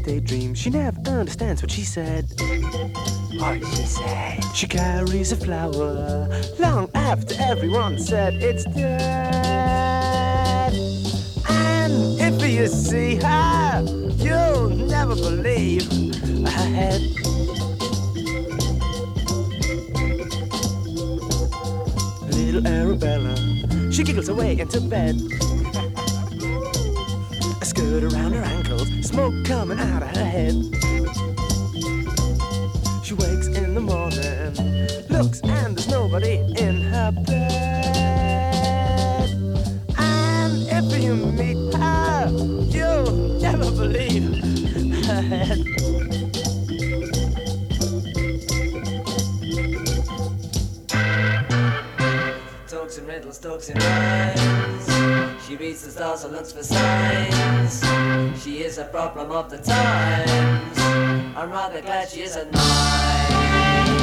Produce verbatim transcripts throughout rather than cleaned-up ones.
daydream. She never understands what she said. What did she say? She carries a flower long after everyone said it's dead. And if you see her, you'll never believe her head. Little Arabella, she giggles away into bed. A skirt around her ankles, smoke coming out of her head. She wakes in the morning, looks and there's nobody in her bed. And if you meet her, you'll never believe her head. Talks and riddles, talks and rhymes. She reads the stars and looks for signs. She is a problem of the times. I'm rather glad she isn't mine.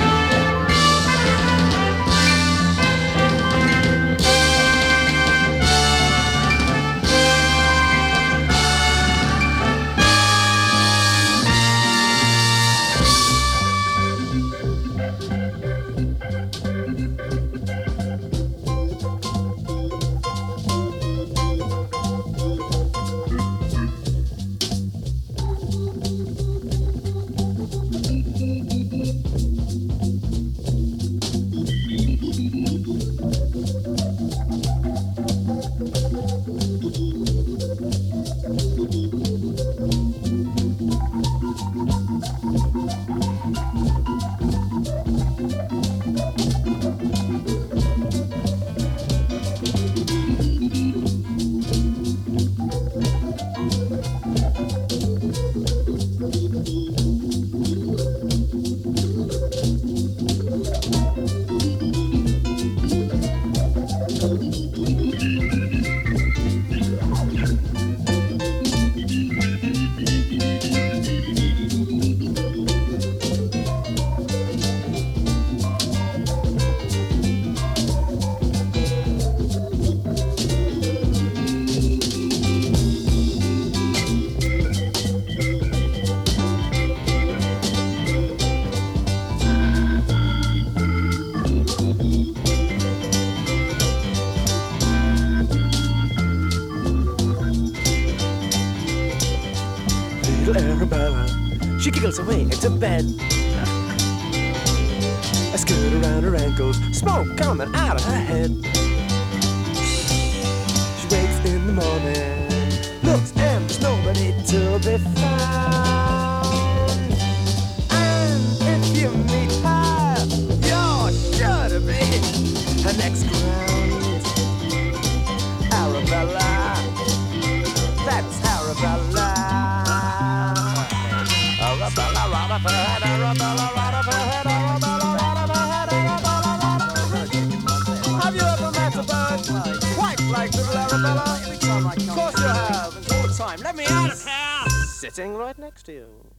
Arabella, she giggles away into bed. A skirt around her ankles, smoke coming out of her head. She wakes in the morning, looks and there's nobody to be found. And if you meet her, you're sure to be her next ground. Arabella, that's Arabella. Arabella, right up her head, Arabella, right up her head, Arabella, right up her head, Arabella, right up her head. Have you ever met a bird quite like little Arabella? Of course you have, and all the time. Let me out of here! Sitting right next to you.